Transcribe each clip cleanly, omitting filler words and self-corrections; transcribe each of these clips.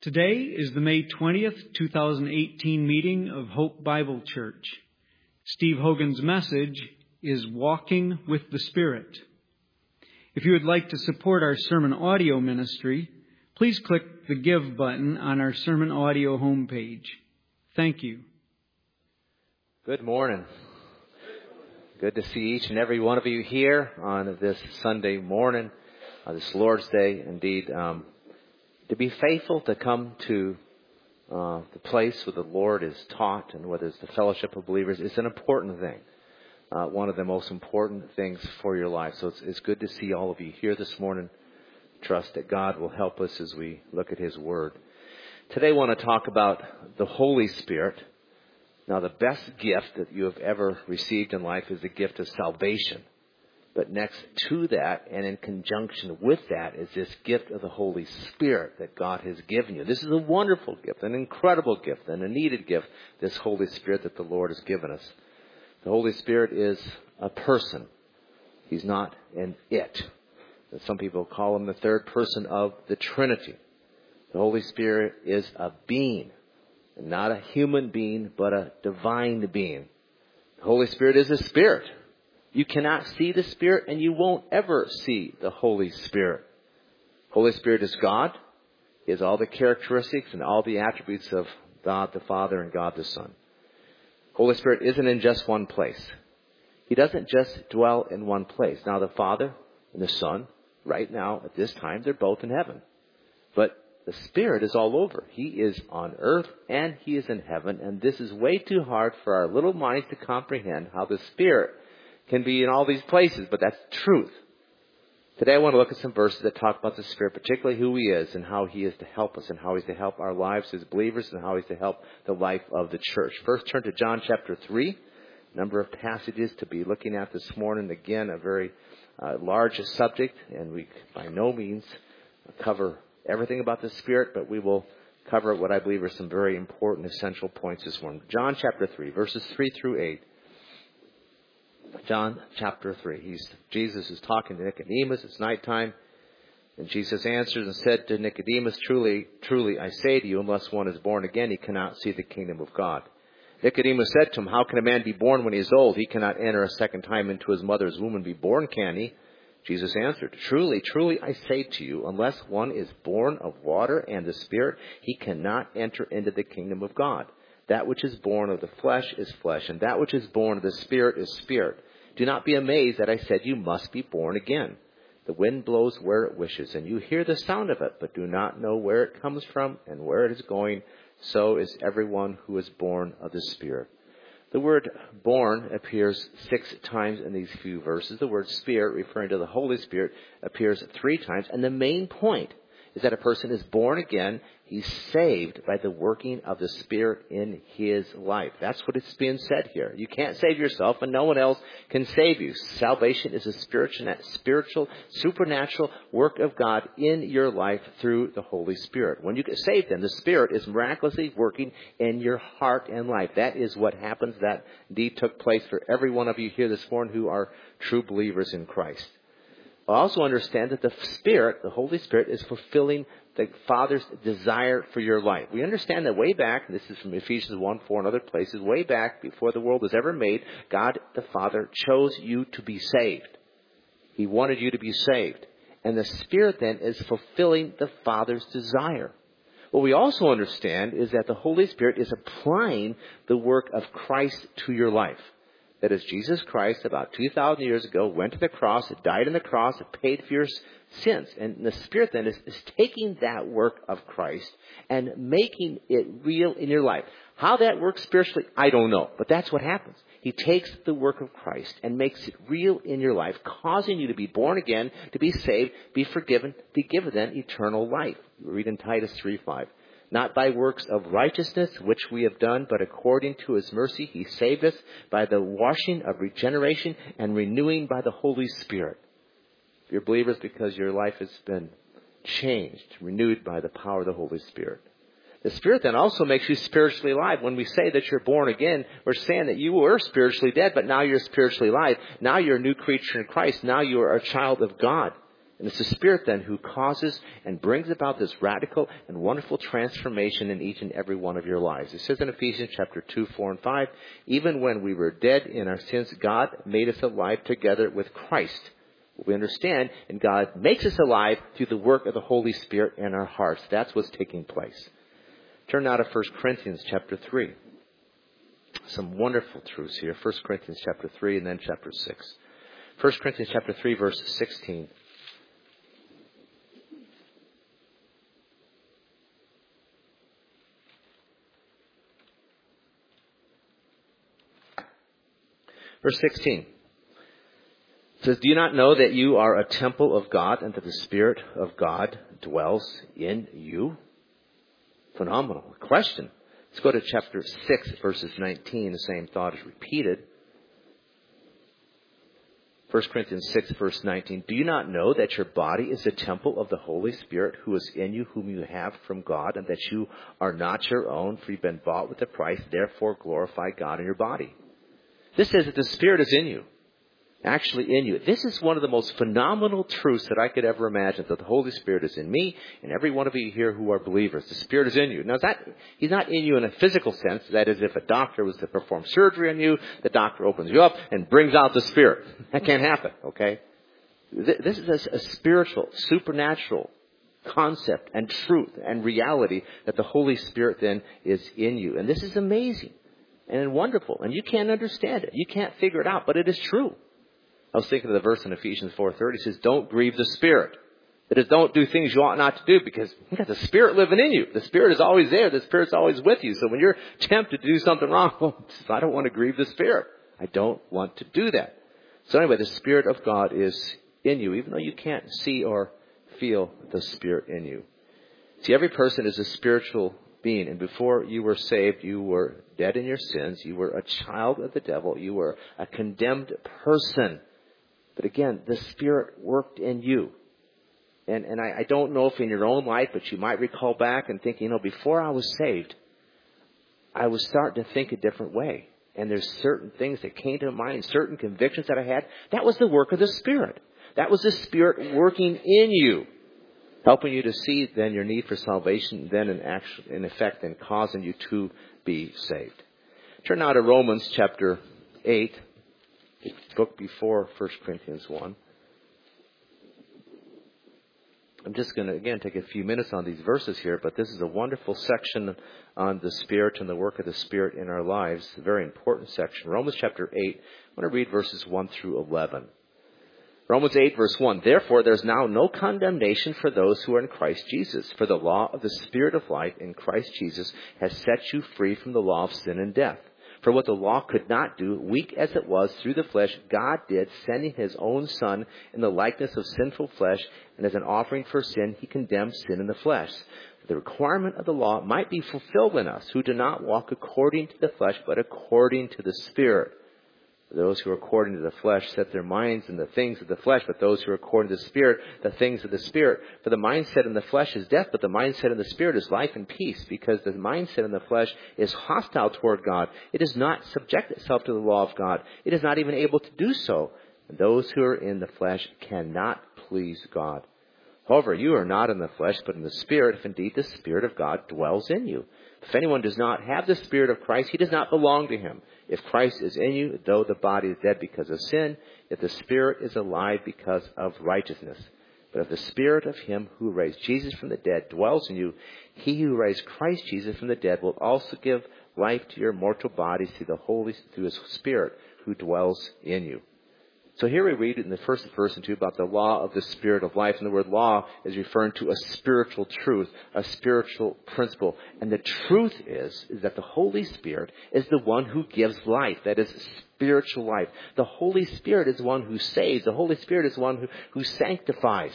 Today is the May 20th, 2018 meeting of Hope Bible Church. Steve Hogan's message is Walking with the Spirit. If you would like to support our sermon audio ministry, please click the Give button on our sermon audio homepage. Thank you. Good morning. Good to see each and every one of you here on this Sunday morning, this Lord's Day. Indeed, to be faithful to come to the place where the Lord is taught and where there's the fellowship of believers is an important thing. One of the most important things for your life. So it's good to see all of you here this morning. Trust that God will help us as we look at His Word. Today I want to talk about the Holy Spirit. Now, the best gift that you have ever received in life is the gift of salvation. But next to that, and in conjunction with that, is this gift of the Holy Spirit that God has given you. This is a wonderful gift, an incredible gift, and a needed gift, this Holy Spirit that the Lord has given us. The Holy Spirit is a person. He's not an it. Some people call Him the third person of the Trinity. The Holy Spirit is a being, not a human being, but a divine being. The Holy Spirit is a spirit. You cannot see the Spirit, and you won't ever see the Holy Spirit. Holy Spirit is God. He has all the characteristics and all the attributes of God the Father and God the Son. Holy Spirit isn't in just one place. He doesn't just dwell in one place. Now, the Father and the Son, right now, at this time, they're both in heaven. But the Spirit is all over. He is on earth and He is in heaven. And this is way too hard for our little minds to comprehend how the Spirit can be in all these places, but that's truth. Today I want to look at some verses that talk about the Spirit, particularly who He is and how He is to help us and how He's to help our lives as believers and how He's to help the life of the church. First, turn to John chapter 3, number of passages to be looking at this morning. Again, a very large subject, and we by no means cover everything about the Spirit, but we will cover what I believe are some very important, essential points this morning. John chapter 3, verses 3 through 8. John chapter 3. Jesus is talking to Nicodemus. It's nighttime. And Jesus answered and said to Nicodemus, Truly, truly, I say to you, unless one is born again, he cannot see the kingdom of God. Nicodemus said to him, How can a man be born when he is old? He cannot enter a second time into his mother's womb and be born, can he? Jesus answered, Truly, truly, I say to you, unless one is born of water and the Spirit, he cannot enter into the kingdom of God. That which is born of the flesh is flesh, and that which is born of the Spirit is spirit. Do not be amazed that I said you must be born again. The wind blows where it wishes, and you hear the sound of it, but do not know where it comes from and where it is going. So is everyone who is born of the Spirit. The word born appears 6 times in these few verses. The word Spirit, referring to the Holy Spirit, appears 3 times. And the main point is that a person is born again. He's saved by the working of the Spirit in his life. That's what it's being said here. You can't save yourself, and no one else can save you. Salvation is a spiritual, supernatural work of God in your life through the Holy Spirit. When you get saved, then the Spirit is miraculously working in your heart and life. That is what happens. That indeed took place for every one of you here this morning who are true believers in Christ. I also understand that the Spirit, the Holy Spirit, is fulfilling the Father's desire for your life. We understand that way back, and this is from Ephesians 1:4 and other places, way back before the world was ever made, God the Father chose you to be saved. He wanted you to be saved. And the Spirit then is fulfilling the Father's desire. What we also understand is that the Holy Spirit is applying the work of Christ to your life. That is, Jesus Christ, about 2,000 years ago, went to the cross, died on the cross, paid for your sins. And the Spirit then is taking that work of Christ and making it real in your life. How that works spiritually, I don't know. But that's what happens. He takes the work of Christ and makes it real in your life, causing you to be born again, to be saved, be forgiven, be given then eternal life. We read in Titus 3:5. Not by works of righteousness, which we have done, but according to His mercy, He saved us by the washing of regeneration and renewing by the Holy Spirit. You're believers because your life has been changed, renewed by the power of the Holy Spirit. The Spirit then also makes you spiritually alive. When we say that you're born again, we're saying that you were spiritually dead, but now you're spiritually alive. Now you're a new creature in Christ. Now you are a child of God. And it's the Spirit then who causes and brings about this radical and wonderful transformation in each and every one of your lives. It says in Ephesians chapter 2, 4, and 5, even when we were dead in our sins, God made us alive together with Christ. We understand, and God makes us alive through the work of the Holy Spirit in our hearts. That's what's taking place. Turn now to 1 Corinthians chapter 3. Some wonderful truths here. 1 Corinthians chapter 3 and then chapter 6. 1 Corinthians chapter 3, verse 16. Verse 16 says, do you not know that you are a temple of God and that the Spirit of God dwells in you? Phenomenal. Question. Let's go to chapter 6, verses 19. The same thought is repeated. 1 Corinthians 6, verse 19. Do you not know that your body is a temple of the Holy Spirit who is in you, whom you have from God, and that you are not your own, for you've been bought with a price. Therefore glorify God in your body. This says that the Spirit is in you. Actually in you. This is one of the most phenomenal truths that I could ever imagine, that the Holy Spirit is in me and every one of you here who are believers. The Spirit is in you. Now, He's not in you in a physical sense. That is, if a doctor was to perform surgery on you, the doctor opens you up and brings out the Spirit. That can't happen, okay? This is a spiritual, supernatural concept and truth and reality that the Holy Spirit then is in you. And this is amazing and wonderful. And you can't understand it. You can't figure it out, but it is true. I was thinking of the verse in Ephesians 4:30. It says, don't grieve the Spirit. That is, don't do things you ought not to do, because you got the Spirit living in you. The Spirit is always there. The Spirit's always with you. So when you're tempted to do something wrong, well, I don't want to grieve the Spirit. I don't want to do that. So anyway, the Spirit of God is in you, even though you can't see or feel the Spirit in you. See, every person is a spiritual being. And before you were saved, you were dead in your sins. You were a child of the devil. You were a condemned person. But again, the Spirit worked in you. And I don't know if in your own life, but you might recall back and think, before I was saved, I was starting to think a different way. And there's certain things that came to mind, certain convictions that I had. That was the work of the Spirit. That was the Spirit working in you, helping you to see then your need for salvation, then in effect, then causing you to be saved. Turn now to Romans chapter 8. The book before 1 Corinthians 1. I'm just going to, again, take a few minutes on these verses here, but this is a wonderful section on the Spirit and the work of the Spirit in our lives. A very important section. Romans chapter 8. I want to read verses 1 through 11. Romans 8, verse 1. Therefore, there's now no condemnation for those who are in Christ Jesus. For the law of the Spirit of life in Christ Jesus has set you free from the law of sin and death. For what the law could not do, weak as it was through the flesh, God did, sending His own Son in the likeness of sinful flesh, and as an offering for sin, He condemned sin in the flesh. The requirement of the law might be fulfilled in us, who do not walk according to the flesh, but according to the Spirit. Those who are according to the flesh set their minds in the things of the flesh, but those who are according to the Spirit, the things of the Spirit. For the mindset in the flesh is death, but the mindset in the Spirit is life and peace, because the mindset in the flesh is hostile toward God. It does not subject itself to the law of God. It is not even able to do so. And those who are in the flesh cannot please God. However, you are not in the flesh, but in the Spirit, if indeed the Spirit of God dwells in you. If anyone does not have the Spirit of Christ, he does not belong to Him. If Christ is in you, though the body is dead because of sin, yet the Spirit is alive because of righteousness. But if the Spirit of Him who raised Jesus from the dead dwells in you, He who raised Christ Jesus from the dead will also give life to your mortal bodies through His Spirit who dwells in you. So here we read in the first verse and 2 about the law of the Spirit of life. And the word law is referring to a spiritual truth, a spiritual principle. And the truth is that the Holy Spirit is the one who gives life. That is spiritual life. The Holy Spirit is the one who saves. The Holy Spirit is the one who sanctifies.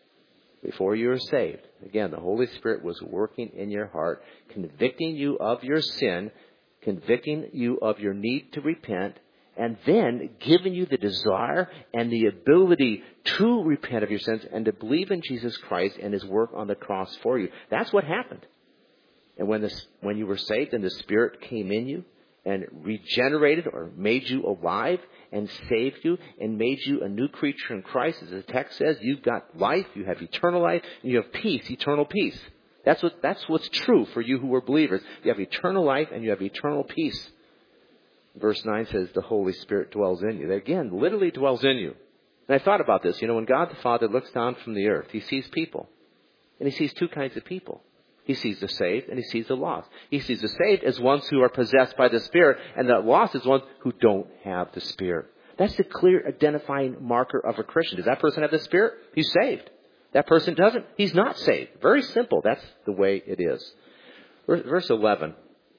Before you are saved, again, the Holy Spirit was working in your heart, convicting you of your sin, convicting you of your need to repent, and then giving you the desire and the ability to repent of your sins and to believe in Jesus Christ and His work on the cross for you. That's what happened. And when you were saved and the Spirit came in you and regenerated or made you alive and saved you and made you a new creature in Christ. As the text says, you've got life, you have eternal life, and you have peace, eternal peace. That's what's true for you who are believers. You have eternal life and you have eternal peace. Verse 9 says the Holy Spirit dwells in you. That again, literally dwells in you. And I thought about this. When God the Father looks down from the earth, He sees people. And He sees two kinds of people. He sees the saved and He sees the lost. He sees the saved as ones who are possessed by the Spirit, and the lost as ones who don't have the Spirit. That's the clear identifying marker of a Christian. Does that person have the Spirit? He's saved. That person doesn't. He's not saved. Very simple. That's the way it is. Verse 11.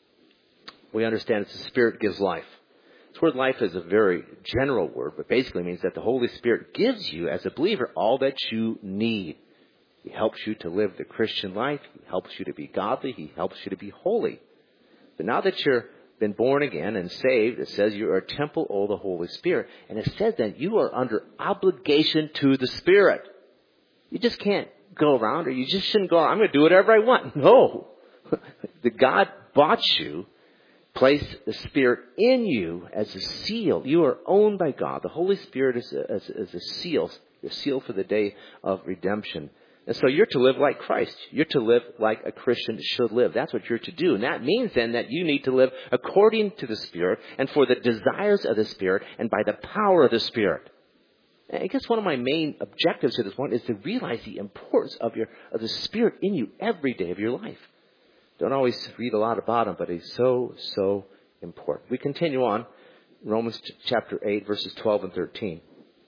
We understand that the Spirit gives life. This word life is a very general word, but basically means that the Holy Spirit gives you, as a believer, all that you need. He helps you to live the Christian life. He helps you to be godly. He helps you to be holy. But now that you've been born again and saved, it says you are a temple of the Holy Spirit. And it says that you are under obligation to the Spirit. You just can't go around, or you just shouldn't go around, I'm going to do whatever I want. No. The God bought you, placed the Spirit in you as a seal. You are owned by God. The Holy Spirit is a seal. You're sealed for the day of redemption. And so you're to live like Christ. You're to live like a Christian should live. That's what you're to do. And that means then that you need to live according to the Spirit and for the desires of the Spirit and by the power of the Spirit. And I guess one of my main objectives to this point is to realize the importance of the Spirit in you every day of your life. Don't always read a lot about him, but he's so, so important. We continue on. Romans chapter 8, verses 12 and 13.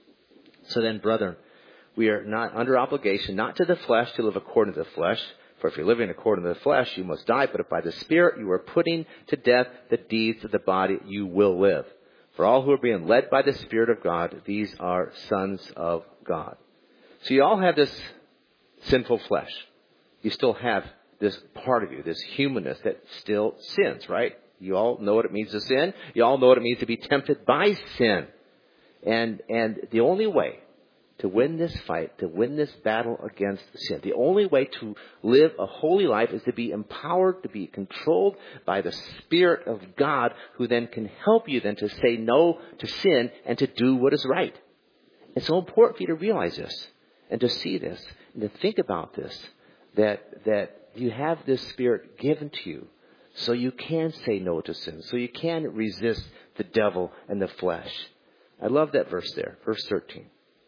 So then, brethren, we are not under obligation, not to the flesh, to live according to the flesh. For if you're living according to the flesh, you must die. But if by the Spirit you are putting to death the deeds of the body, you will live. For all who are being led by the Spirit of God, these are sons of God. So you all have this sinful flesh. You still have this part of you, this humanness that still sins, right? You all know what it means to sin. You all know what it means to be tempted by sin. And the only way to win this fight, to win this battle against sin, the only way to live a holy life is to be empowered, to be controlled by the Spirit of God, who then can help you then to say no to sin and to do what is right. It's so important for you to realize this and to see this and to think about this, that you have this Spirit given to you so you can say no to sin, so you can resist the devil and the flesh. I love that verse there, verse 13.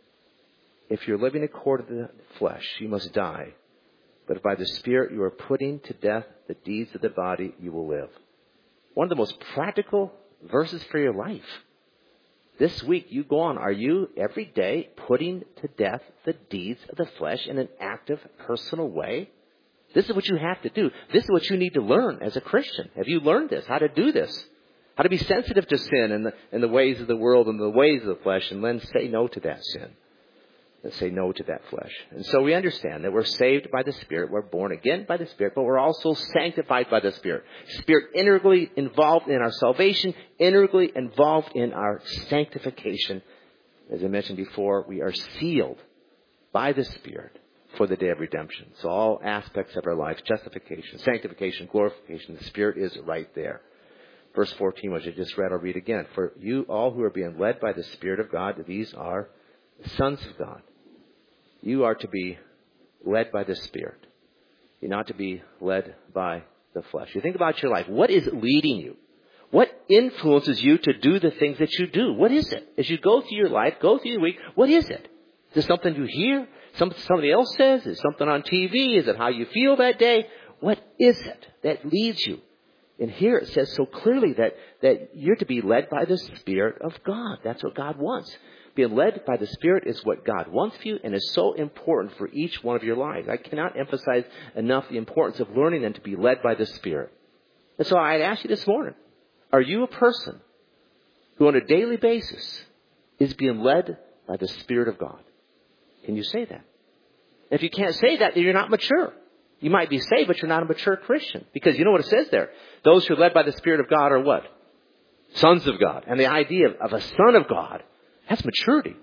If you're living according to the flesh, you must die. But if by the Spirit you are putting to death the deeds of the body, you will live. One of the most practical verses for your life. This week you go on. Are you every day putting to death the deeds of the flesh in an active, personal way? This is what you have to do. This is what you need to learn as a Christian. Have you learned this? How to do this? How to be sensitive to sin and the ways of the world and the ways of the flesh, and then say no to that sin. And say no to that flesh. And so we understand that we're saved by the Spirit. We're born again by the Spirit, but we're also sanctified by the Spirit. Spirit integrally involved in our salvation, integrally involved in our sanctification. As I mentioned before, we are sealed by the Spirit for the day of redemption. So all aspects of our life, justification, sanctification, glorification, the Spirit is right there. Verse 14, which I just read, I'll read again. For you all who are being led by the Spirit of God, these are sons of God. You are to be led by the Spirit. You're not to be led by the flesh. You think about your life. What is leading you? What influences you to do the things that you do? What is it? As you go through your life, go through your week, what is it? Is it something you hear? Something somebody else says? Is it something on TV? Is it how you feel that day? What is it that leads you? And here it says so clearly that you're to be led by the Spirit of God. That's what God wants. Being led by the Spirit is what God wants for you, and is so important for each one of your lives. I cannot emphasize enough the importance of learning and to be led by the Spirit. And so I'd ask you this morning, are you a person who on a daily basis is being led by the Spirit of God? Can you say that? If you can't say that, then you're not mature. You might be saved, but you're not a mature Christian. Because you know what it says there? Those who are led by the Spirit of God are what? Sons of God. And the idea of a son of God, that's maturity.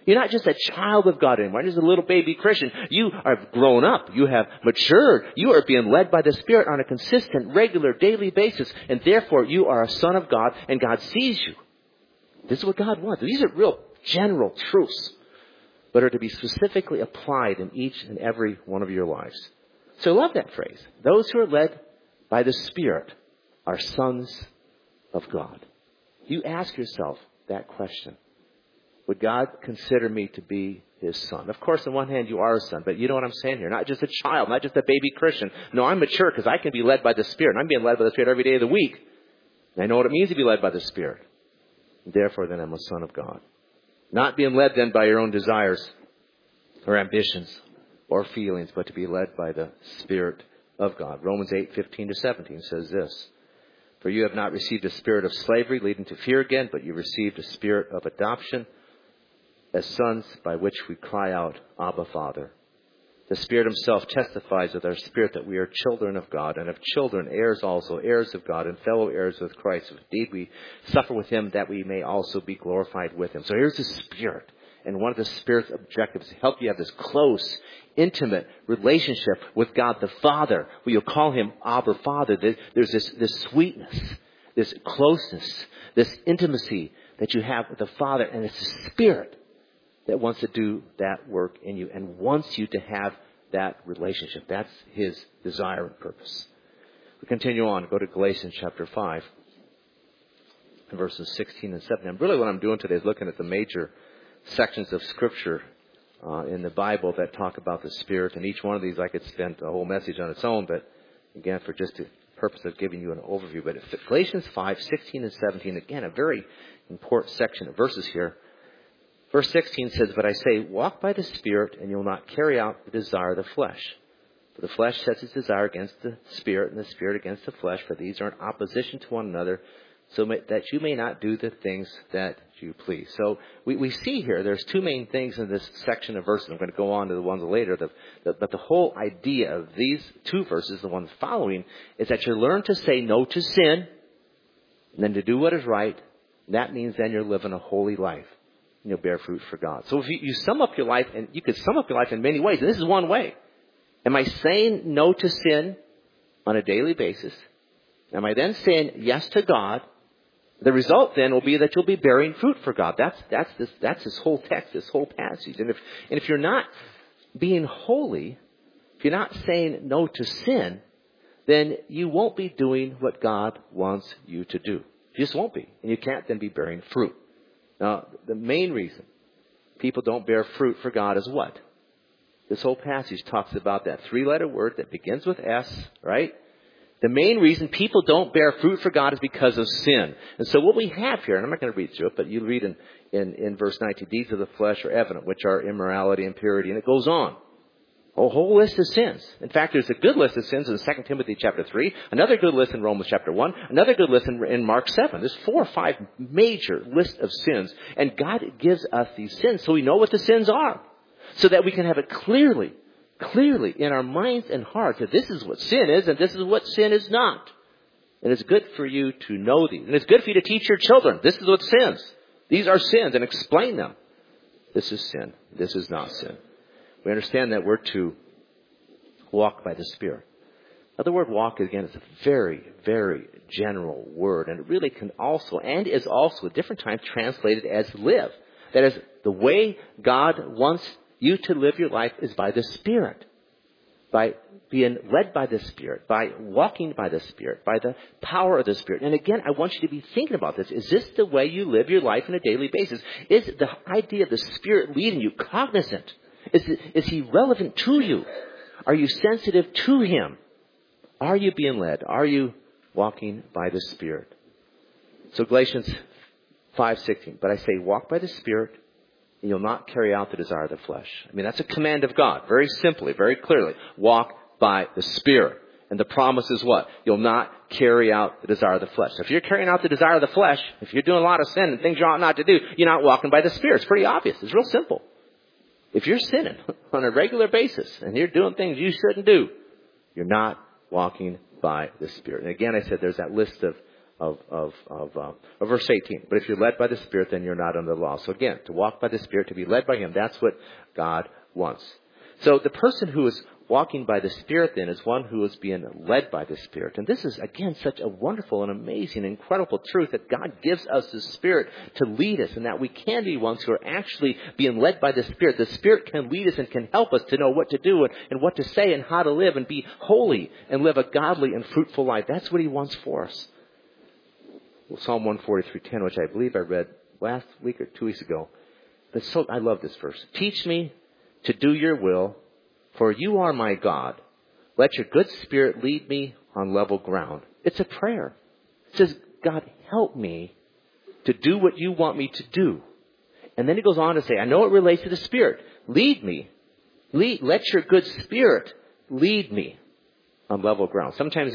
You're not just a child of God anymore. You're just a little baby Christian. You are grown up. You have matured. You are being led by the Spirit on a consistent, regular, daily basis. And therefore, you are a son of God, and God sees you. This is what God wants. These are real general truths, but are to be specifically applied in each and every one of your lives. So I love that phrase. Those who are led by the Spirit are sons of God. You ask yourself that question. Would God consider me to be His son? Of course, on one hand, you are a son, but you know what I'm saying here. Not just a child, not just a baby Christian. No, I'm mature because I can be led by the Spirit. I'm being led by the Spirit every day of the week. And I know what it means to be led by the Spirit. Therefore, then, I'm a son of God. Not being led, then, by your own desires or ambitions or feelings, but to be led by the Spirit of God. Romans 8:15-17 says this. For you have not received a spirit of slavery leading to fear again, but you received a spirit of adoption as sons, by which we cry out, Abba, Father. The Spirit Himself testifies with our spirit that we are children of God, and if children, heirs also, heirs of God, and fellow heirs with Christ. If indeed we suffer with Him, that we may also be glorified with Him. So here's the Spirit. And one of the Spirit's objectives is to help you have this close, intimate relationship with God the Father, where you'll call Him Abba, Father. There's this sweetness, this closeness, this intimacy that you have with the Father, and it's the Spirit that wants to do that work in you and wants you to have that relationship. That's His desire and purpose. We continue on. Go to Galatians chapter 5, verses 16 and 17. And really what I'm doing today is looking at the major sections of Scripture in the Bible that talk about the Spirit. And each one of these I could spend a whole message on its own, but again, for just the purpose of giving you an overview. But Galatians 5, 16 and 17, again, a very important section of verses here. Verse 16 says, But I say, walk by the Spirit, and you'll not carry out the desire of the flesh. For the flesh sets its desire against the Spirit, and the Spirit against the flesh, for these are in opposition to one another, so that you may not do the things that you please. So we see here, there's two main things in this section of verses. I'm going to go on to the ones later. But the whole idea of these two verses, the ones following, is that you learn to say no to sin, and then to do what is right. And that means then you're living a holy life. And you'll bear fruit for God. So if you sum up your life, and you could sum up your life in many ways, and this is one way. Am I saying no to sin on a daily basis? Am I then saying yes to God? The result then will be that you'll be bearing fruit for God. That's this whole text, this whole passage. And if you're not being holy, if you're not saying no to sin, then you won't be doing what God wants you to do. You just won't be. And you can't then be bearing fruit. Now, the main reason people don't bear fruit for God is what? This whole passage talks about that three-letter word that begins with S, right? The main reason people don't bear fruit for God is because of sin. And so what we have here, and I'm not going to read through it, but you read in verse 19, deeds of the flesh are evident, which are immorality, impurity, and it goes on. A whole list of sins. In fact, there's a good list of sins in 2 Timothy chapter 3, another good list in Romans chapter 1, another good list in Mark 7. There's 4 or 5 major lists of sins. And God gives us these sins so we know what the sins are. So that we can have it clearly in our minds and hearts that this is what sin is and this is what sin is not. And it's good for you to know these. And it's good for you to teach your children. This is what sins. These are sins, and explain them. This is sin. This is not sin. We understand that we're to walk by the Spirit. Now, the word walk, again, is a very, very general word. And it really can also, and is also at different times translated as live. That is, the way God wants you to live your life is by the Spirit. By being led by the Spirit. By walking by the Spirit. By the power of the Spirit. And again, I want you to be thinking about this. Is this the way you live your life on a daily basis? Is the idea of the Spirit leading you cognizant? Is He relevant to you? Are you sensitive to Him? Are you being led? Are you walking by the Spirit? So Galatians 5:16. But I say, walk by the Spirit, and you'll not carry out the desire of the flesh. I mean, that's a command of God. Very simply, very clearly. Walk by the Spirit. And the promise is what? You'll not carry out the desire of the flesh. So if you're carrying out the desire of the flesh, if you're doing a lot of sin and things you ought not to do, you're not walking by the Spirit. It's pretty obvious. It's real simple. If you're sinning on a regular basis and you're doing things you shouldn't do, you're not walking by the Spirit. And again, I said there's that list verse 18. But if you're led by the Spirit, then you're not under the law. So again, to walk by the Spirit, to be led by Him, that's what God wants. So the person who is walking by the Spirit then is one who is being led by the Spirit. And this is, again, such a wonderful and amazing, incredible truth that God gives us the Spirit to lead us and that we can be ones who are actually being led by the Spirit. The Spirit can lead us and can help us to know what to do and what to say and how to live and be holy and live a godly and fruitful life. That's what He wants for us. Well, Psalm 143:10, which I believe I read last week or 2 weeks ago. But I love this verse. Teach me to do your will, for you are my God. Let your good Spirit lead me on level ground. It's a prayer. It says, God, help me to do what you want me to do. And then he goes on to say, I know it relates to the Spirit. Lead me. Let your good Spirit lead me on level ground. Sometimes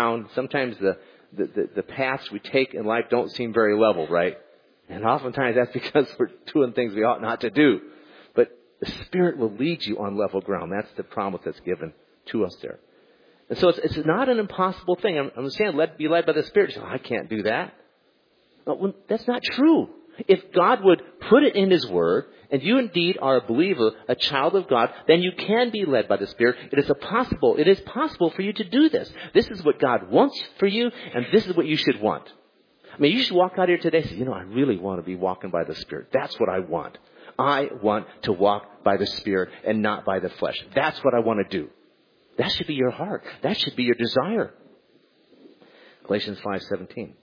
the paths we take in life don't seem very level, right? And oftentimes that's because we're doing things we ought not to do. But the Spirit will lead you on level ground. That's the promise that's given to us there. And so it's not an impossible thing. I'm saying be led by the Spirit. You say, I can't do that. No, that's not true. If God would put it in His Word, and you indeed are a believer, a child of God, then you can be led by the Spirit. It is possible for you to do this. This is what God wants for you, and this is what you should want. I mean, you should walk out here today and say, I really want to be walking by the Spirit. That's what I want. I want to walk by the Spirit and not by the flesh. That's what I want to do. That should be your heart. That should be your desire. Galatians 5:17.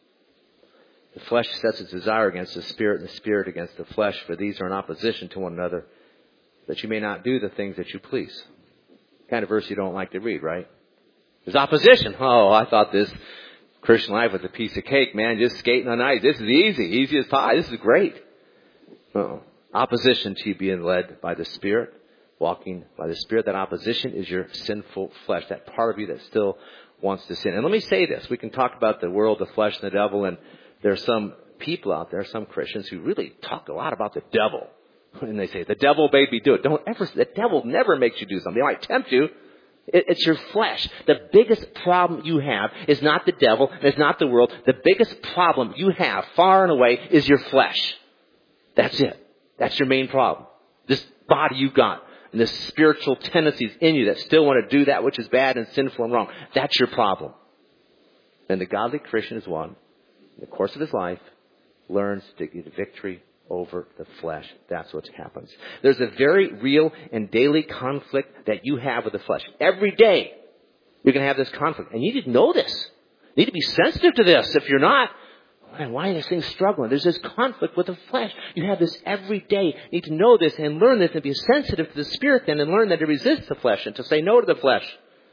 The flesh sets its desire against the Spirit, and the Spirit against the flesh, for these are in opposition to one another, that you may not do the things that you please. Kind of verse you don't like to read, right? There's opposition. Oh, I thought this Christian life was a piece of cake, man. Just skating on ice. This is easy as pie. This is great. Uh-oh. Opposition to you being led by the Spirit, walking by the Spirit. That opposition is your sinful flesh, that part of you that still wants to sin. And let me say this. We can talk about the world, the flesh, and the devil, and there are some people out there, some Christians, who really talk a lot about the devil. And they say, the devil made me do it. The devil never makes you do something. He might tempt you. It's your flesh. The biggest problem you have is not the devil, and it's not the world. The biggest problem you have, far and away, is your flesh. That's it. That's your main problem. This body you got, and the spiritual tendencies in you that still want to do that which is bad and sinful and wrong. That's your problem. And the godly Christian is one, in the course of his life, learns to get victory over the flesh. That's what happens. There's a very real and daily conflict that you have with the flesh. Every day, you're going to have this conflict. And you need to know this. You need to be sensitive to this. If you're not, man, why are these things struggling? There's this conflict with the flesh. You have this every day. You need to know this and learn this and be sensitive to the Spirit then and learn that to resist the flesh and to say no to the flesh.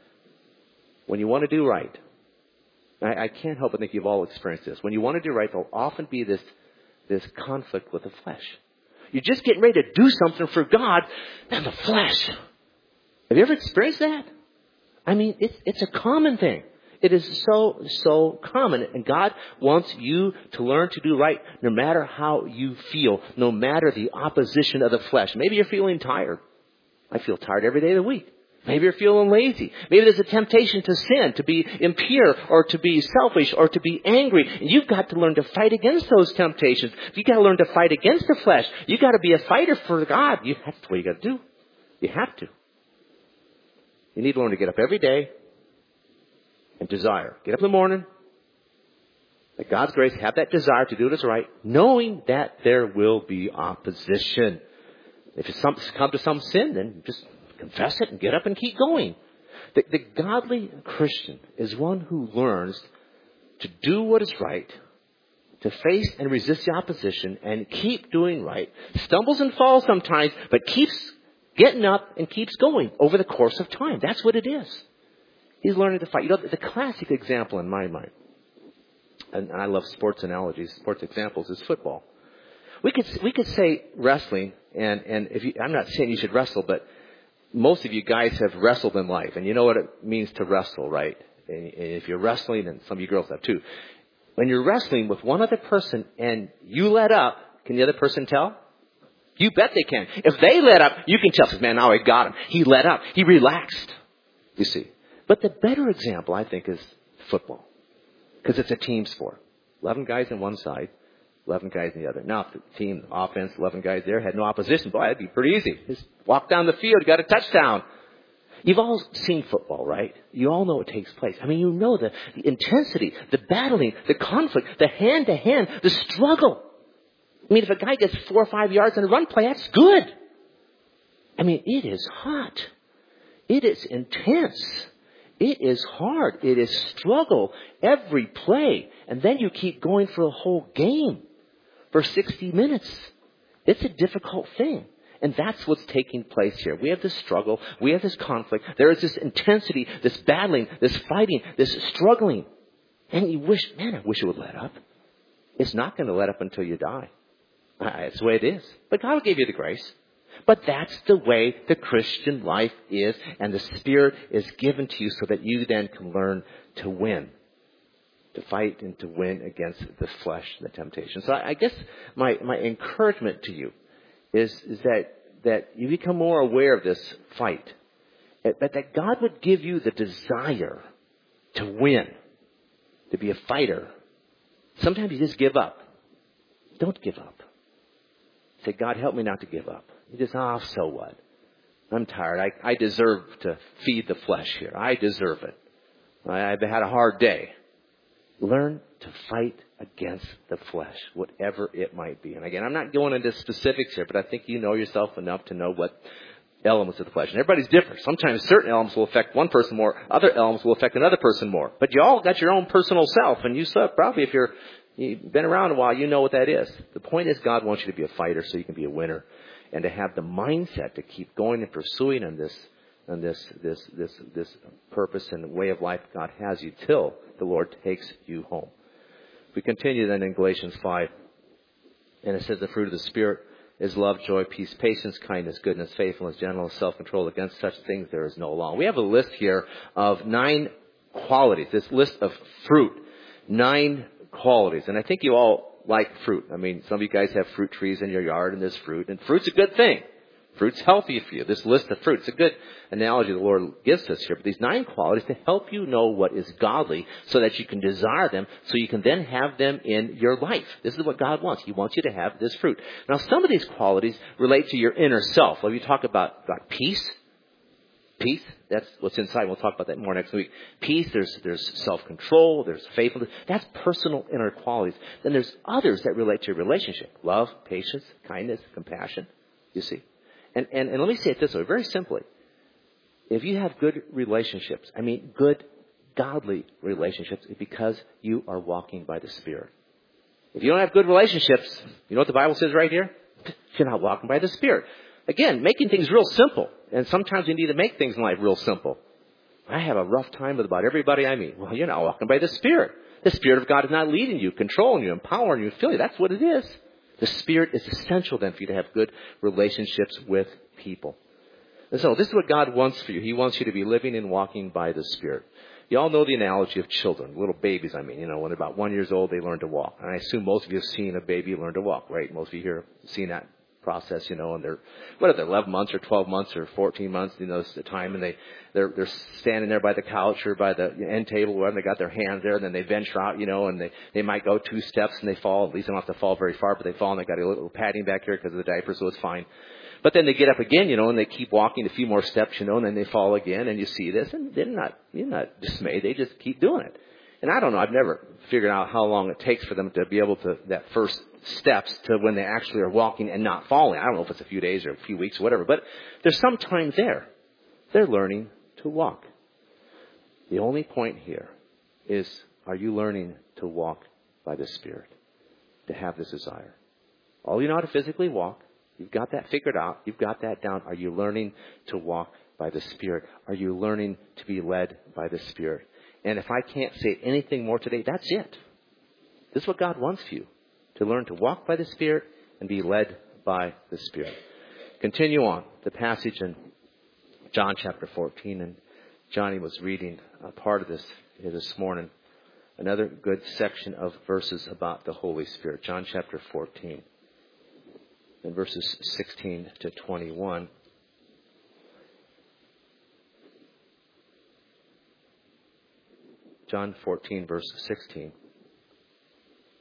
When you want to do right, I can't help but think you've all experienced this. When you want to do right, there'll often be this conflict with the flesh. You're just getting ready to do something for God, and the flesh. Have you ever experienced that? I mean, it's a common thing. It is so common. And God wants you to learn to do right no matter how you feel, no matter the opposition of the flesh. Maybe you're feeling tired. I feel tired every day of the week. Maybe you're feeling lazy. Maybe there's a temptation to sin, to be impure, or to be selfish, or to be angry. And you've got to learn to fight against those temptations. You've got to learn to fight against the flesh. You've got to be a fighter for God. That's what you got to do. You have to. You need to learn to get up every day and desire. Get up in the morning. By God's grace, have that desire to do what is right, knowing that there will be opposition. If it's come to some sin, then just confess it and get up and keep going. The godly Christian is one who learns to do what is right, to face and resist the opposition, and keep doing right. Stumbles and falls sometimes, but keeps getting up and keeps going over the course of time. That's what it is. He's learning to fight. The classic example in my mind, and I love sports analogies, sports examples, is football. We could say wrestling, and I'm not saying you should wrestle, but most of you guys have wrestled in life, and you know what it means to wrestle, right? And if you're wrestling, and some of you girls have too, when you're wrestling with one other person and you let up, can the other person tell? You bet they can. If they let up, you can tell, man, now I got him. He let up. He relaxed. You see. But the better example, I think, is football, because it's a team sport. 11 guys on one side, 11 guys on the other. Now, if the team, offense, 11 guys there had no opposition, boy, that'd be pretty easy. Just walk down the field, got a touchdown. You've all seen football, right? You all know what takes place. I mean, you know the intensity, the battling, the conflict, the hand-to-hand, the struggle. I mean, if a guy gets 4 or 5 yards on a run play, that's good. I mean, it is hot. It is intense. It is hard. It is struggle every play. And then you keep going for a whole game for 60 minutes. It's a difficult thing. And that's what's taking place here. We have this struggle. We have this conflict. There is this intensity, this battling, this fighting, this struggling. And you wish, man, I wish it would let up. It's not going to let up until you die. That's the way it is. But God will give you the grace. But that's the way the Christian life is. And the Spirit is given to you so that you then can learn to win. To fight and to win against the flesh and the temptation. So I guess my encouragement to you is that you become more aware of this fight. That God would give you the desire to win. To be a fighter. Sometimes you just give up. Don't give up. Say, God, help me not to give up. You just, so what? I'm tired. I deserve to feed the flesh here. I deserve it. I've had a hard day. Learn to fight against the flesh, whatever it might be. And again, I'm not going into specifics here, but I think you know yourself enough to know what elements of the flesh. And everybody's different. Sometimes certain elements will affect one person more. Other elements will affect another person more. But you all got your own personal self. And you probably, if you've been around a while, you know what that is. The point is God wants you to be a fighter so you can be a winner. And to have the mindset to keep going and pursuing on this purpose and way of life God has you till the Lord takes you home. We continue then in Galatians 5. And it says the fruit of the Spirit is love, joy, peace, patience, kindness, goodness, faithfulness, gentleness, self-control. Against such things there is no law. We have a list here of 9 qualities. This list of fruit. 9 qualities. And I think you all like fruit. I mean, some of you guys have fruit trees in your yard and there's fruit. And fruit's a good thing. Fruit's healthy for you. This list of fruit. It's a good analogy the Lord gives us here. But these 9 qualities to help you know what is godly so that you can desire them so you can then have them in your life. This is what God wants. He wants you to have this fruit. Now, some of these qualities relate to your inner self. When we talk about peace, that's what's inside. We'll talk about that more next week. Peace, there's self-control, there's faithfulness. That's personal inner qualities. Then there's others that relate to your relationship. Love, patience, kindness, compassion. You see? And let me say it this way, very simply. If you have good relationships, good, godly relationships, it's because you are walking by the Spirit. If you don't have good relationships, you know what the Bible says right here? You're not walking by the Spirit. Again, making things real simple. And sometimes you need to make things in life real simple. I have a rough time with about everybody I meet. Well, you're not walking by the Spirit. The Spirit of God is not leading you, controlling you, empowering you, filling you. That's what it is. The Spirit is essential then for you to have good relationships with people. And so this is what God wants for you. He wants you to be living and walking by the Spirit. You all know the analogy of children, little babies, when they're about 1 year old, they learn to walk. And I assume most of you have seen a baby learn to walk, right? Most of you here have seen that process, and they're, 11 months or 12 months or 14 months, it's the time, and they're standing there by the couch or by the end table, wherever, they got their hands there, and then they venture out, and they might go 2 steps and they fall. At least they don't have to fall very far, but they fall and they got a little padding back here because of the diaper, so it's fine. But then they get up again, and they keep walking a few more steps, and then they fall again, and you see this, and you're not dismayed. They just keep doing it. And I don't know, I've never figured out how long it takes for them to be able to, that first steps to when they actually are walking and not falling. I don't know if it's a few days or a few weeks or whatever, but there's some time there. They're learning to walk. The only point here is, are you learning to walk by the Spirit? To have this desire. All you know how to physically walk. You've got that figured out. You've got that down. Are you learning to walk by the Spirit? Are you learning to be led by the Spirit? And if I can't say anything more today, that's it. This is what God wants for you. To learn to walk by the Spirit and be led by the Spirit. Continue on. The passage in John chapter 14. And Johnny was reading a part of this morning. Another good section of verses about the Holy Spirit. John chapter 14. And verses 16 to 21. John 14, verse 16.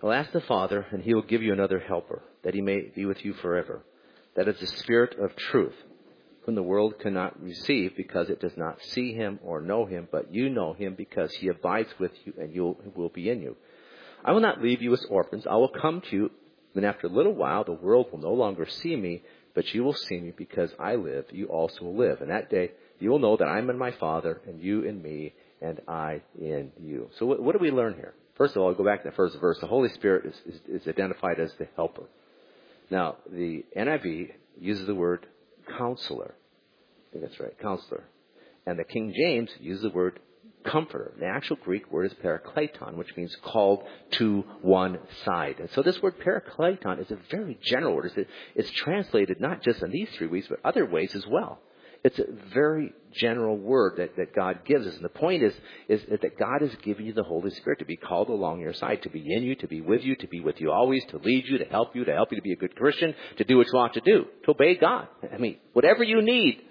I'll ask the Father, and he will give you another helper, that he may be with you forever. That is the Spirit of truth, whom the world cannot receive because it does not see him or know him, but you know him because he abides with you and will be in you. I will not leave you as orphans. I will come to you, and after a little while the world will no longer see me, but you will see me because I live. You also will live. And that day you will know that I am in my Father, and you in me, and I in you. So what do we learn here? First of all, I'll go back to the first verse. The Holy Spirit is identified as the helper. Now, the NIV uses the word counselor. I think that's right, counselor. And the King James uses the word comforter. The actual Greek word is parakleton, which means called to one side. And so this word parakleton is a very general word. It's translated not just in these three ways, but other ways as well. It's a very general word that God gives us. And the point is that God has given you the Holy Spirit to be called along your side, to be in you, to be with you always, to lead you, to help you to be a good Christian, to do what you ought to do, to obey God. I mean, whatever you need,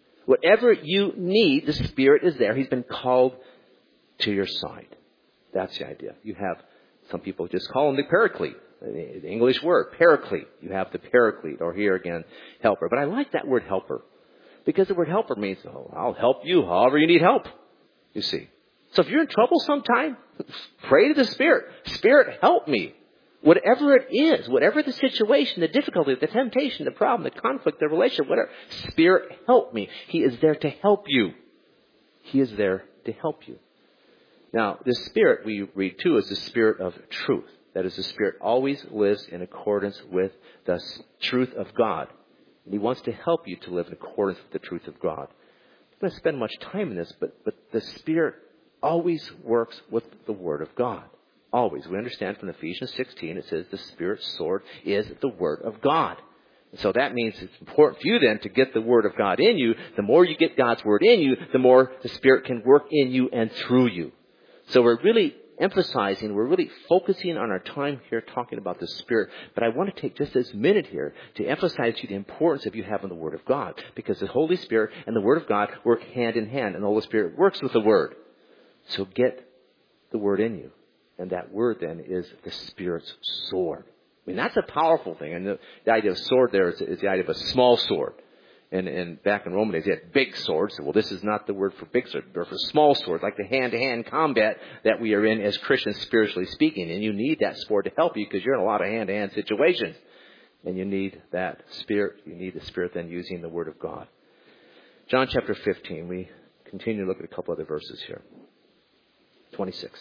the Spirit is there. He's been called to your side. That's the idea. You have, some people just call him the paraclete, the English word, paraclete. You have the paraclete, or here again, helper. But I like that word helper, because the word helper means, I'll help you however you need help, you see. So if you're in trouble sometime, pray to the Spirit. Spirit, help me. Whatever it is, whatever the situation, the difficulty, the temptation, the problem, the conflict, the relationship, whatever. Spirit, help me. He is there to help you. He is there to help you. Now, the Spirit we read too is the Spirit of truth. That is, the Spirit always lives in accordance with the truth of God. And he wants to help you to live in accordance with the truth of God. I'm going to spend much time in this, but the Spirit always works with the Word of God. Always. We understand from Ephesians 16, it says the Spirit's sword is the Word of God. And so that means it's important for you then to get the Word of God in you. The more you get God's Word in you, the more the Spirit can work in you and through you. So we're really focusing on our time here talking about the Spirit. But I want to take just this minute here to emphasize to you the importance of you having the Word of God. Because the Holy Spirit and the Word of God work hand in hand. And the Holy Spirit works with the Word. So get the Word in you. And that word then is the Spirit's sword. I mean, that's a powerful thing. And the idea of sword there is the idea of a small sword. And back in Roman days, they had big swords. So, well, this is not the word for big sword, but for small swords, like the hand-to-hand combat that we are in as Christians, spiritually speaking. And you need that sword to help you because you're in a lot of hand-to-hand situations. And you need that Spirit. You need the Spirit then using the Word of God. John chapter 15. We continue to look at a couple other verses here. 26.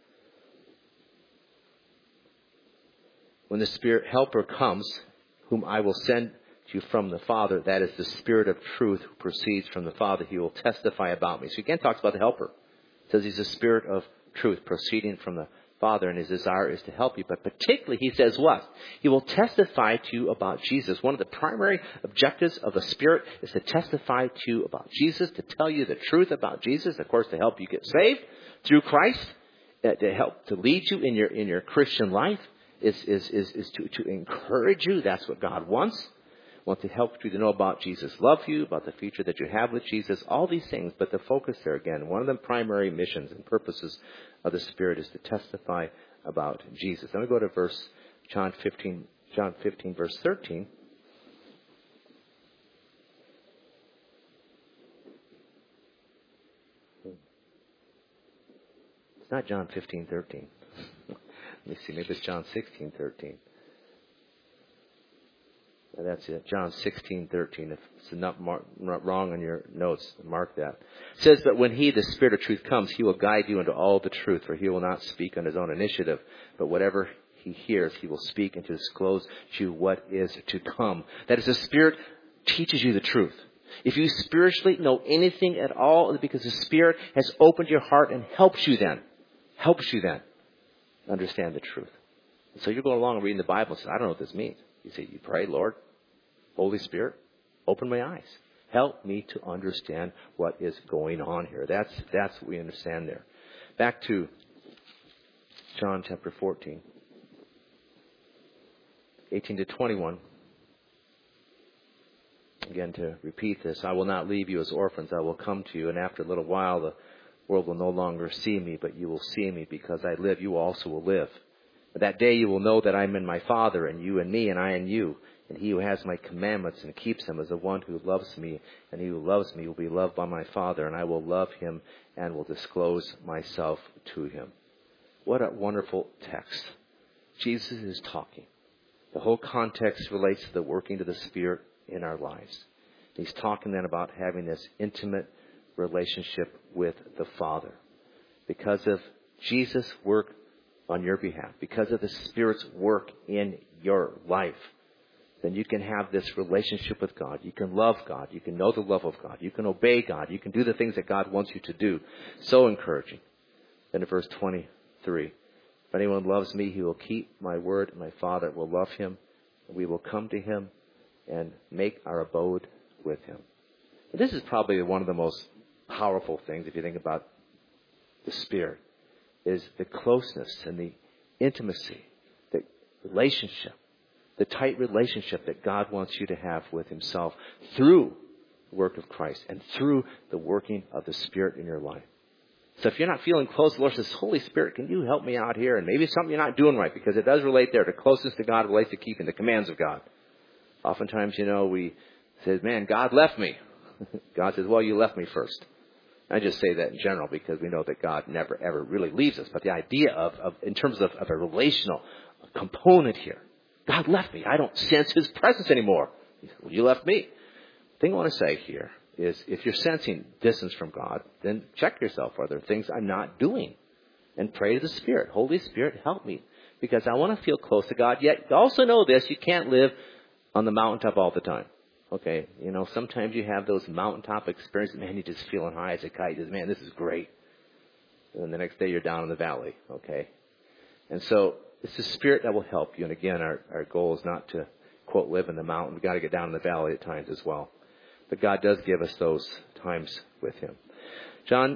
When the Spirit helper comes, whom I will send to you from the Father, that is the Spirit of truth who proceeds from the Father, he will testify about me. So again, talks about the helper. It says he's the Spirit of truth proceeding from the Father, and his desire is to help you. But particularly, he says what? He will testify to you about Jesus. One of the primary objectives of the Spirit is to testify to you about Jesus, to tell you the truth about Jesus, of course, to help you get saved through Christ, to help to lead you in your Christian life. Is to encourage you. That's what God wants. Want to help you to know about Jesus' love for you, about the future that you have with Jesus, all these things. But the focus there again, one of the primary missions and purposes of the Spirit is to testify about Jesus. Let me go to John 15, verse 13. It's not John 15:13. Let me see, maybe it's John 16:13. That's it, John 16:13. If it's not wrong on your notes, mark that. It says, but when he, the Spirit of truth, comes, he will guide you into all the truth, for he will not speak on his own initiative, but whatever he hears, he will speak and to disclose to you what is to come. That is, the Spirit teaches you the truth. If you spiritually know anything at all, it's because the Spirit has opened your heart and helps you then understand the truth. So you're going along and reading the Bible and say, I don't know what this means. You say, you pray, Lord, Holy Spirit, open my eyes. Help me to understand what is going on here. That's what we understand there. Back to John chapter 14, 18 to 21. Again, to repeat this, I will not leave you as orphans. I will come to you, and after a little while the world will no longer see me, but you will see me because I live. You also will live. That day you will know that I am in my Father, and you in me, and I in you. And he who has my commandments and keeps them is the one who loves me. And he who loves me will be loved by my Father, and I will love him and will disclose myself to him. What a wonderful text. Jesus is talking. The whole context relates to the working of the Spirit in our lives. He's talking then about having this intimate relationship with the Father. Because of Jesus' work on your behalf, because of the Spirit's work in your life, then you can have this relationship with God. You can love God. You can know the love of God. You can obey God. You can do the things that God wants you to do. So encouraging. Then in verse 23, if anyone loves me, he will keep my word, and my Father will love him, and we will come to him and make our abode with him. And this is probably one of the most powerful things, if you think about the Spirit, is the closeness and the intimacy, the relationship, the tight relationship that God wants you to have with himself through the work of Christ and through the working of the Spirit in your life. So if you're not feeling close, the Lord says, Holy Spirit, can you help me out here? And maybe it's something you're not doing right, because it does relate there. The closeness to God relates to keeping the commands of God. Oftentimes, we say, man, God left me. God says, well, you left me first. I just say that in general because we know that God never, ever really leaves us. But the idea of in terms of a relational component here, God left me. I don't sense his presence anymore. He said, well, you left me. The thing I want to say here is if you're sensing distance from God, then check yourself. Are there things I'm not doing? And pray to the Spirit. Holy Spirit, help me. Because I want to feel close to God. Yet also know this, you can't live on the mountaintop all the time. Okay, sometimes you have those mountaintop experiences. Man, you're just feeling high as a kite. Just, man, this is great. And then the next day you're down in the valley. Okay, and so it's the Spirit that will help you. And again, our goal is not to, quote, live in the mountain. We've got to get down in the valley at times as well. But God does give us those times with him. John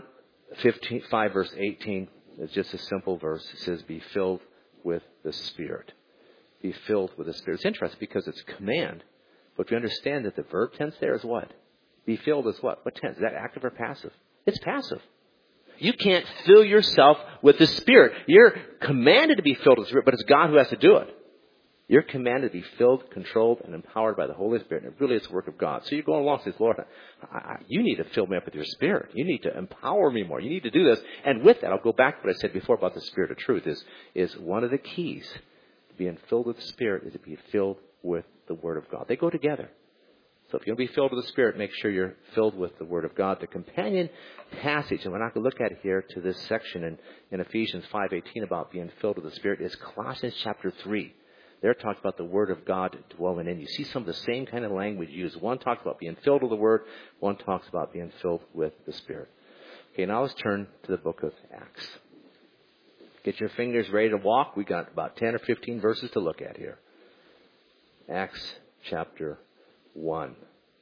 5 verse 18 is just a simple verse. It says, be filled with the Spirit. Be filled with the Spirit. It's interesting because it's command. But we understand that the verb tense there is what? Be filled is what? What tense? Is that active or passive? It's passive. You can't fill yourself with the Spirit. You're commanded to be filled with the Spirit, but it's God who has to do it. You're commanded to be filled, controlled, and empowered by the Holy Spirit. And it really is the work of God. So you're going along and says, Lord, you need to fill me up with your Spirit. You need to empower me more. You need to do this. And with that, I'll go back to what I said before about the Spirit of truth is one of the keys to being filled with the Spirit is to be filled with the Word of God. They go together. So if you're going to be filled with the Spirit, make sure you're filled with the Word of God. The companion passage, and we're not going to look at it here to this section in Ephesians 5:18 about being filled with the Spirit, is Colossians chapter 3. There it talks about the Word of God dwelling in you. See some of the same kind of language used. One talks about being filled with the Word. One talks about being filled with the Spirit. Okay, now let's turn to the book of Acts. Get your fingers ready to walk. We got about 10 or 15 verses to look at here. Acts chapter 1.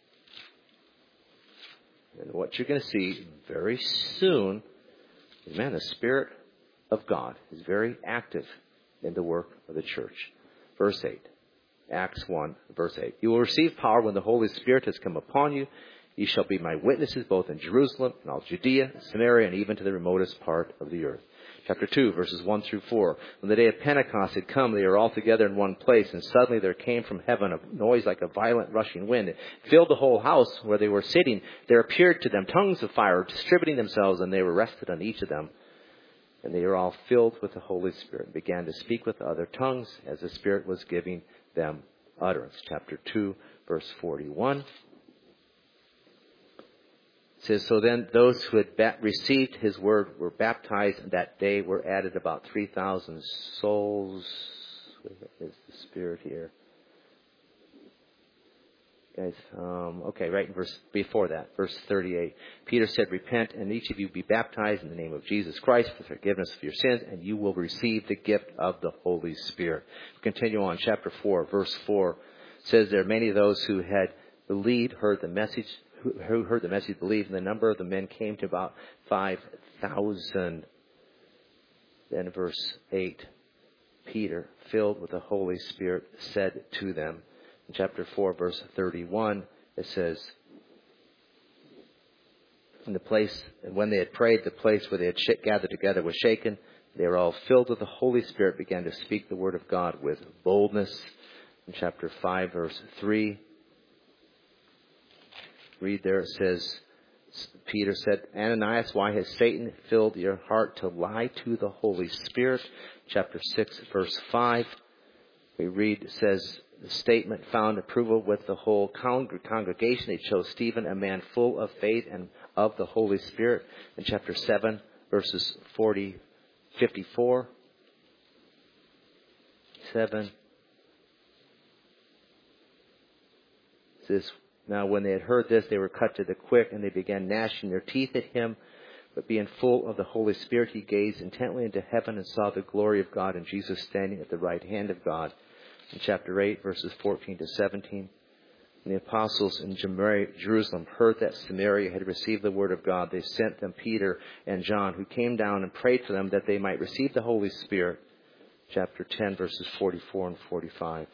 And what you're going to see very soon is, man, the Spirit of God is very active in the work of the church. Verse 8. Acts 1, verse 8. You will receive power when the Holy Spirit has come upon you. You shall be my witnesses both in Jerusalem and all Judea, Samaria, and even to the remotest part of the earth. Chapter 2, verses 1 through 4. When the day of Pentecost had come, they were all together in one place, and suddenly there came from heaven a noise like a violent rushing wind. It filled the whole house where they were sitting. There appeared to them tongues of fire distributing themselves, and they were rested on each of them. And they were all filled with the Holy Spirit and began to speak with other tongues as the Spirit was giving them utterance. Chapter 2, verse 41. It says, so then those who had received his word were baptized, and that day were added about 3,000 souls. Where is the Spirit here? Guys, okay, right in verse before that, verse 38. Peter said, repent, and each of you be baptized in the name of Jesus Christ for the forgiveness of your sins, and you will receive the gift of the Holy Spirit. Continue on, chapter 4, verse 4. It says there, many of those who had believed heard the message, who heard the message believed, and the number of the men came to about 5,000. Then verse 8, Peter, filled with the Holy Spirit, said to them, in chapter 4, verse 31, it says, in the place, and when they had prayed, the place where they had gathered together was shaken. They were all filled with the Holy Spirit, began to speak the word of God with boldness. In chapter 5, verse 3, read there, it says, Peter said, Ananias, why has Satan filled your heart to lie to the Holy Spirit? Chapter 6, verse 5, we read, it says, the statement found approval with the whole congregation. They chose Stephen, a man full of faith and of the Holy Spirit. In chapter 7, verses 54, 7, it says, now when they had heard this, they were cut to the quick, and they began gnashing their teeth at him. But being full of the Holy Spirit, he gazed intently into heaven and saw the glory of God and Jesus standing at the right hand of God. In chapter 8, verses 14 to 17, when the apostles in Jerusalem heard that Samaria had received the word of God, they sent them Peter and John, who came down and prayed for them that they might receive the Holy Spirit. Chapter 10, verses 44 and 45.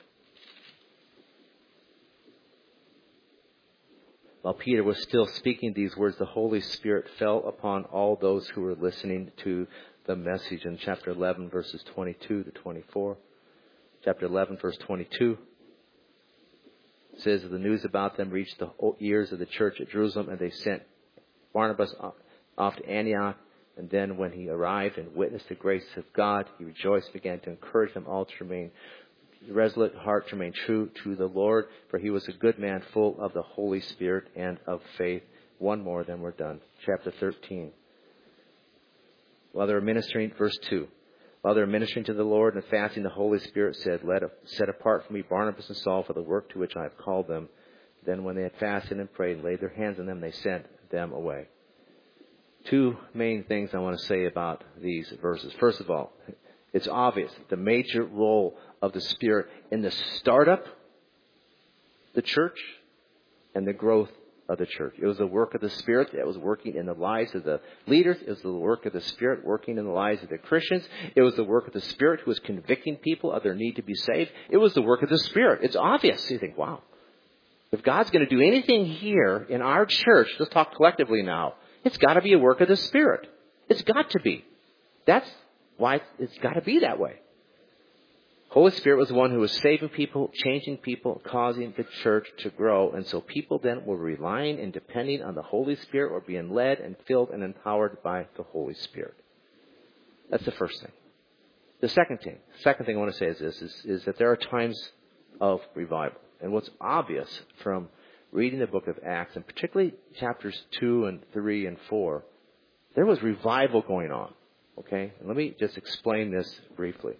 While Peter was still speaking these words, the Holy Spirit fell upon all those who were listening to the message. In chapter 11, verses 22 to 24. Chapter 11, verse 22 says, the news about them reached the ears of the church at Jerusalem, and they sent Barnabas off to Antioch. And then when he arrived and witnessed the grace of God, he rejoiced, began to encourage them all to remain resolute heart, to remain true to the Lord, for he was a good man, full of the Holy Spirit and of faith. One more, then we're done. Chapter 13. While they were ministering, verse 2. While they were ministering to the Lord and fasting, the Holy Spirit said, set apart for me Barnabas and Saul for the work to which I have called them. Then when they had fasted and prayed and laid their hands on them, they sent them away. Two main things I want to say about these verses. First of all, it's obvious the major role of the Spirit in the startup, the church, and the growth of the church. It was the work of the Spirit that was working in the lives of the leaders. It was the work of the Spirit working in the lives of the Christians. It was the work of the Spirit who was convicting people of their need to be saved. It was the work of the Spirit. It's obvious. You think, wow, if God's going to do anything here in our church, let's talk collectively now, it's got to be a work of the Spirit. It's got to be. That's why it's got to be that way. Holy Spirit was the one who was saving people, changing people, causing the church to grow. And so people then were relying and depending on the Holy Spirit, or being led and filled and empowered by the Holy Spirit. That's the first thing. The second thing I want to say is this, is that there are times of revival. And what's obvious from reading the book of Acts, and particularly chapters 2 and 3 and 4, there was revival going on. Okay? And let me just explain this briefly.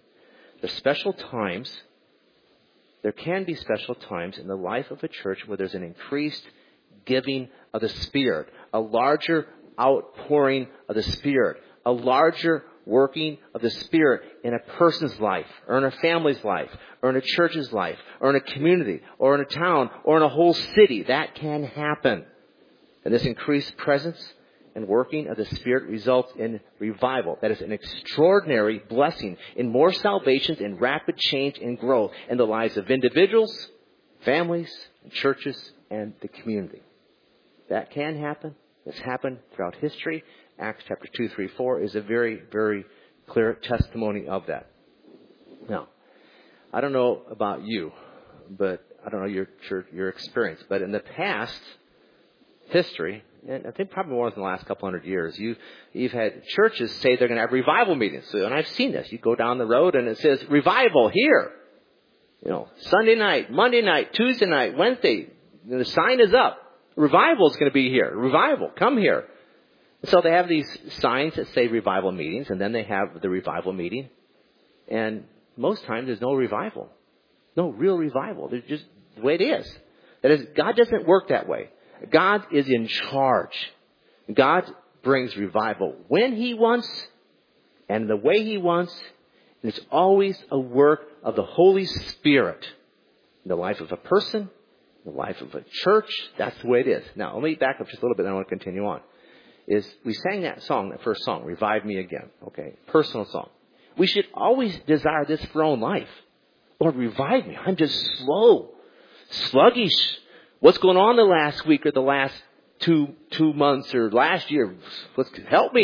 There can be special times in the life of a church where there's an increased giving of the Spirit, a larger outpouring of the Spirit, a larger working of the Spirit in a person's life, or in a family's life, or in a church's life, or in a community, or in a town, or in a whole city. That can happen. And this increased presence and working of the Spirit results in revival. That is an extraordinary blessing in more salvations and rapid change and growth in the lives of individuals, families, churches, and the community. That can happen. It's happened throughout history. Acts chapter 2, 3, 4 is a very, very clear testimony of that. Now, I don't know about you, but I don't know your church, your experience, but in the past history, and I think probably more than the last couple hundred years, you've had churches say they're going to have revival meetings. So, and I've seen this. You go down the road and it says, revival here. Sunday night, Monday night, Tuesday night, Wednesday. The sign is up. Revival is going to be here. Revival, come here. So they have these signs that say revival meetings, and then they have the revival meeting. And most times there's no revival. No real revival. There's just the way it is. That is, God doesn't work that way. God is in charge. God brings revival when He wants and the way He wants. And it's always a work of the Holy Spirit in the life of a person, in the life of a church. That's the way it is. Now, let me back up just a little bit and I want to continue on. We sang that song, that first song, Revive Me Again. Okay, personal song. We should always desire this for our own life. Lord, revive me. I'm just slow, sluggish. What's going on the last week or the last two months or last year? Help me.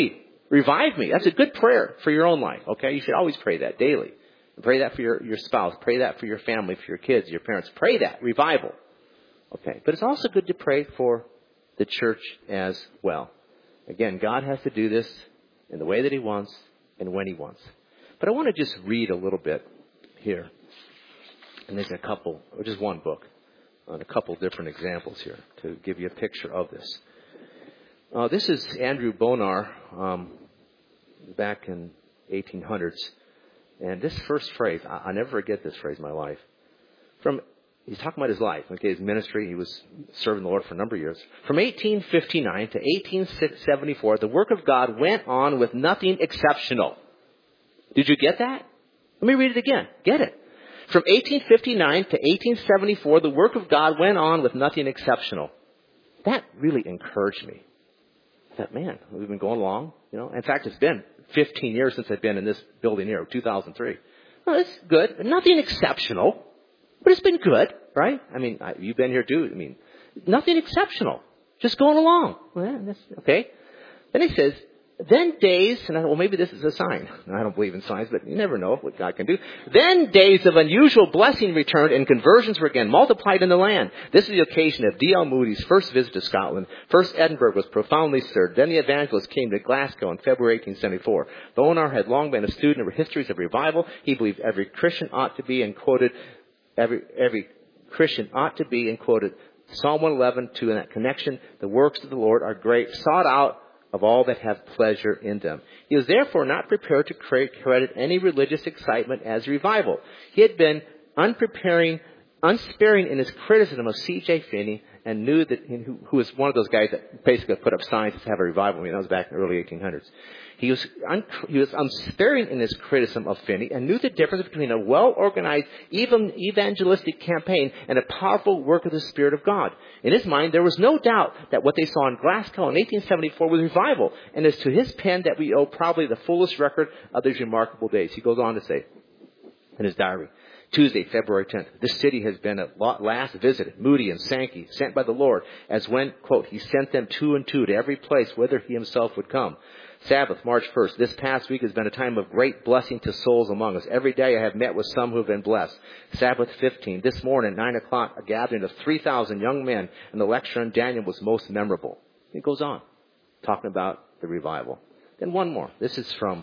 Revive me. That's a good prayer for your own life, okay? You should always pray that daily. Pray that for your spouse. Pray that for your family, for your kids, your parents. Pray that. Revival. Okay. But it's also good to pray for the church as well. Again, God has to do this in the way that He wants and when He wants. But I want to just read a little bit here. And there's a couple, or just one book, on a couple different examples here to give you a picture of this. This is Andrew Bonar, back in 1800s. And this first phrase, I never forget this phrase in my life. He's talking about his life, okay, his ministry. He was serving the Lord for a number of years. From 1859 to 1874, the work of God went on with nothing exceptional. Did you get that? Let me read it again. Get it. From 1859 to 1874, the work of God went on with nothing exceptional. That really encouraged me. I thought, man, we've been going along, you know. In fact, it's been 15 years since I've been in this building here, 2003. Well, it's good. Nothing exceptional, but it's been good, right? I mean, you've been here too. I mean, nothing exceptional. Just going along. Well, that's okay. Then he says, then days, and I thought, well, maybe this is a sign. I don't believe in signs, but you never know what God can do. Then days of unusual blessing returned, and conversions were again multiplied in the land. This is the occasion of D.L. Moody's first visit to Scotland. First, Edinburgh was profoundly stirred. Then the evangelist came to Glasgow in February 1874. Bonar had long been a student of histories of revival. He believed every Christian ought to be, and quoted Psalm 111 in that connection. The works of the Lord are great, sought out of all that have pleasure in them. He was therefore not prepared to credit any religious excitement as revival. He had been unsparing in his criticism of C.J. Finney, and knew that who was one of those guys that basically put up signs to have a revival. I mean, that was back in the early 1800s. He was unsparing in his criticism of Finney, and knew the difference between a well-organized, even evangelistic campaign and a powerful work of the Spirit of God. In his mind, there was no doubt that what they saw in Glasgow in 1874 was revival, and it's to his pen that we owe probably the fullest record of these remarkable days. He goes on to say in his diary, Tuesday, February 10th. This city has been at last visited, Moody and Sankey, sent by the Lord, as when, quote, He sent them two and two to every place whither He Himself would come. Sabbath, March 1st. This past week has been a time of great blessing to souls among us. Every day I have met with some who have been blessed. Sabbath 15. This morning, 9 o'clock, a gathering of 3,000 young men, and the lecture on Daniel was most memorable. It goes on, talking about the revival. Then one more. This is from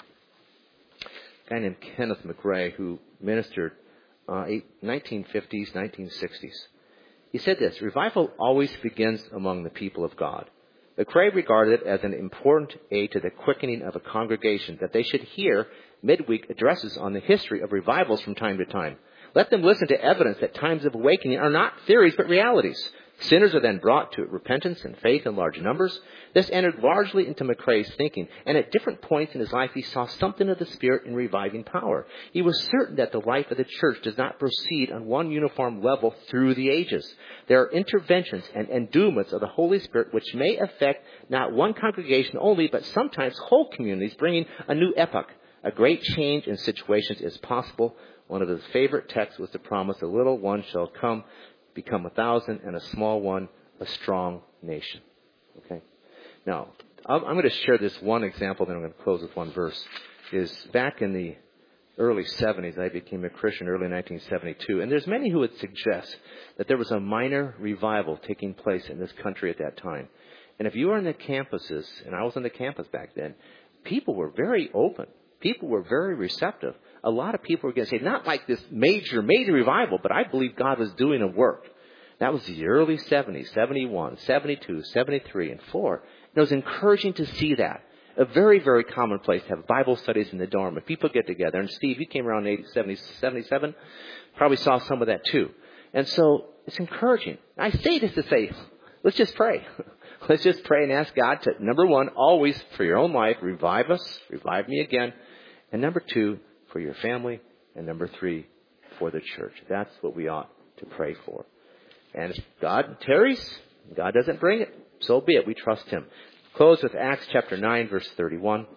a guy named Kenneth McRae, who ministered 1950s, 1960s. He said this: revival always begins among the people of God. McRae regarded it as an important aid to the quickening of a congregation that they should hear midweek addresses on the history of revivals from time to time. Let them listen to evidence that times of awakening are not theories but realities. Sinners are then brought to repentance and faith in large numbers. This entered largely into McRae's thinking, and at different points in his life he saw something of the Spirit in reviving power. He was certain that the life of the church does not proceed on one uniform level through the ages. There are interventions and endowments of the Holy Spirit which may affect not one congregation only, but sometimes whole communities, bringing a new epoch. A great change in situations is possible. One of his favorite texts was the promise, a little one shall become 1,000, and a small one a strong nation. Okay. Now, I'm going to share this one example, then I'm going to close with one verse. Is back in the early 70s, I became a Christian early 1972, and there's many who would suggest that there was a minor revival taking place in this country at that time. And if you were in the campuses, and I was on the campus back then, people were very open. People were very receptive. A lot of people were getting saved. Not like this major revival, but I believe God was doing a work. That was the early 70s, 71, 72, 73, and 4. And it was encouraging to see that. A very, very common place to have Bible studies in the dorm. If people get together, and Steve, you came around in 77, probably saw some of that too. And so it's encouraging. I say this to say, let's just pray. Let's just pray and ask God to, number one, always for your own life, revive us, revive me again. And number two, for your family. And number three, for the church. That's what we ought to pray for. And if God tarries, God doesn't bring it, so be it. We trust Him. Close with Acts chapter 9, verse 31.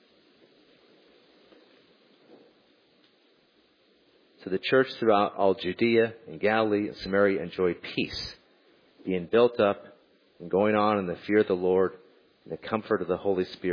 So the church throughout all Judea and Galilee and Samaria enjoyed peace, being built up and going on in the fear of the Lord and the comfort of the Holy Spirit.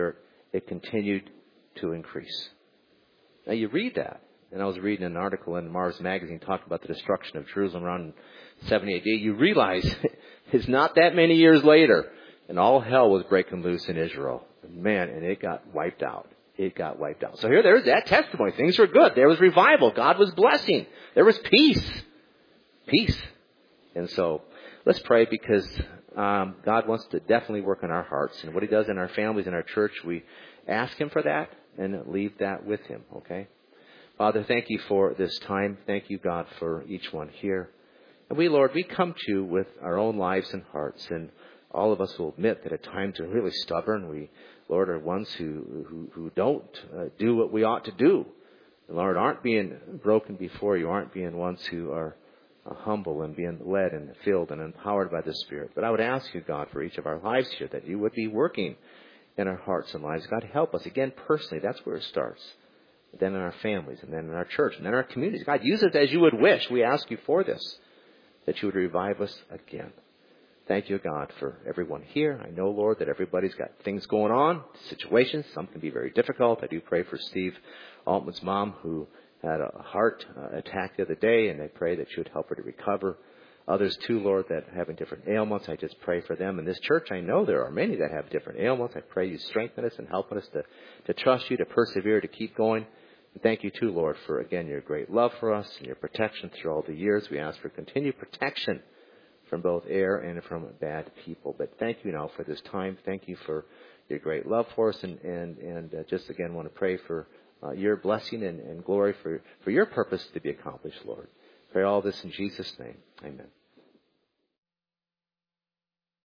it continued to increase. Now you read that, and I was reading an article in Mars Magazine talking about the destruction of Jerusalem around 70 AD. You realize it's not that many years later, and all hell was breaking loose in Israel. Man, and it got wiped out. It got wiped out. So there's that testimony. Things were good. There was revival. God was blessing. There was peace. Peace. And so let's pray, because God wants to definitely work in our hearts. And what He does in our families, in our church, we ask Him for that and leave that with Him, okay? Father, thank You for this time. Thank You, God, for each one here. And we, Lord, we come to You with our own lives and hearts. And all of us will admit that at times we're really stubborn. We, Lord, are ones who don't do what we ought to do. And Lord, aren't being broken before You, aren't being ones who are humble and being led and filled and empowered by the Spirit. But I would ask You, God, for each of our lives here, that You would be working in our hearts and lives. God, help us. Again, personally, that's where it starts. Then in our families, and then in our church, and then in our communities. God, use us as You would wish. We ask You for this, that You would revive us again. Thank You, God, for everyone here. I know, Lord, that everybody's got things going on, situations. Some can be very difficult. I do pray for Steve Altman's mom, who had a heart attack the other day, and I pray that You would help her to recover. Others, too, Lord, that are having different ailments, I just pray for them. In this church, I know there are many that have different ailments. I pray You strengthen us and help us to trust You, to persevere, to keep going. And thank You, too, Lord, for, again, Your great love for us and Your protection through all the years. We ask for continued protection from both air and from bad people. But thank You now for this time. Thank You for Your great love for us. And just again want to pray for Your blessing and glory for Your purpose to be accomplished, Lord. Pray all this in Jesus' name. Amen.